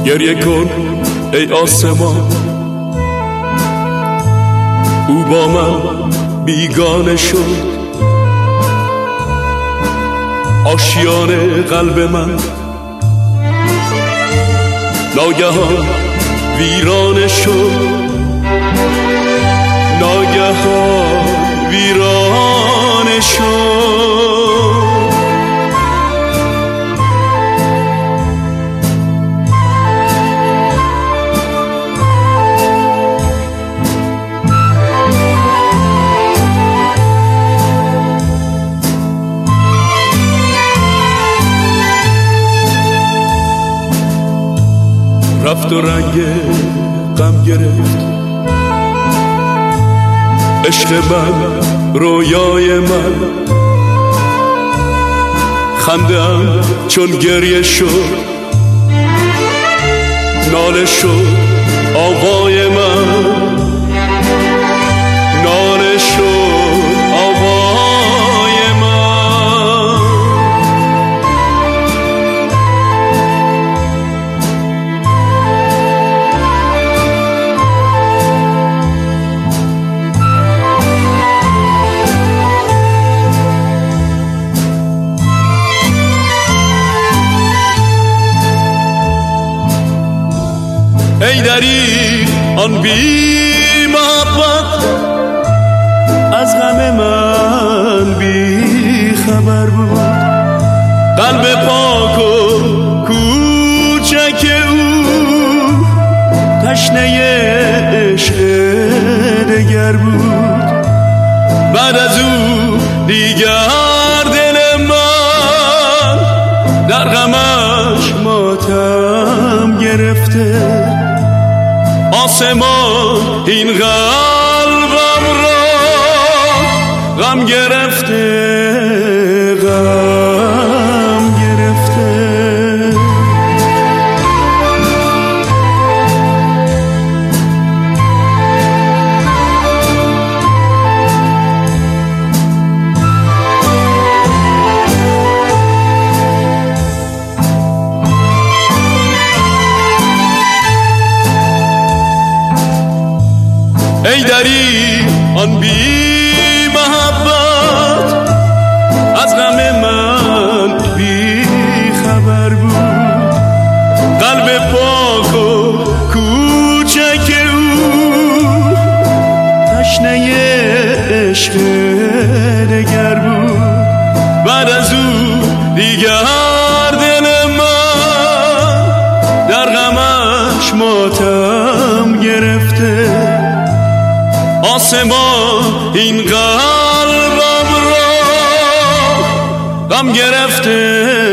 گریه کن ای آسمان، او با من بیگانه شد. آشیان قلب من ناگهان ویرانه شد، ناگهان ویرانه شد. رفت و رنگ غم گرفت عشق من، رویای من. خنده‌ام چون گریه شد، ناله شد آوای من، ناله شد آوای من. ای دری آن بی محبت، از غم من بی خبر بود. قلب پاک و کوچک او تشنه عشق دگر بود. بعد از او دیگر دل من در غمش ماتم گرفته. آسمان این قلبم را غم گرفته، غم گرفته. ای دری آن بی محبت، از غم من بی خبر بود. قلب پاک و کوچک او تشنه عشق دگر بود. بعد از او دیگر دل من در غمش ماتم گرفته. آسمان این قلبم را غم گرفته.